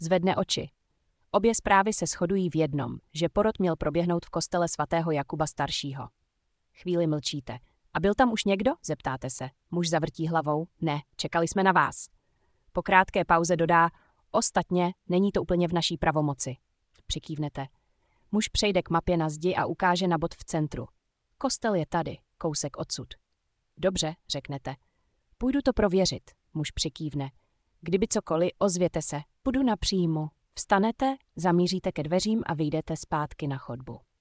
Zvedne oči. Obě zprávy se shodují v jednom, že porod měl proběhnout v kostele svatého Jakuba staršího. Chvíli mlčíte. A byl tam už někdo? Zeptáte se. Muž zavrtí hlavou. Ne, čekali jsme na vás. Po krátké pauze dodá, ostatně není to úplně v naší pravomoci. Přikývnete. Muž přejde k mapě na zdi a ukáže na bod v centru. Kostel je tady, kousek odsud. Dobře, řeknete. Půjdu to prověřit, muž přikývne. Kdyby cokoliv, ozvěte se, půjdu na příjmu. Vstanete, zamíříte ke dveřím a vyjdete zpátky na chodbu.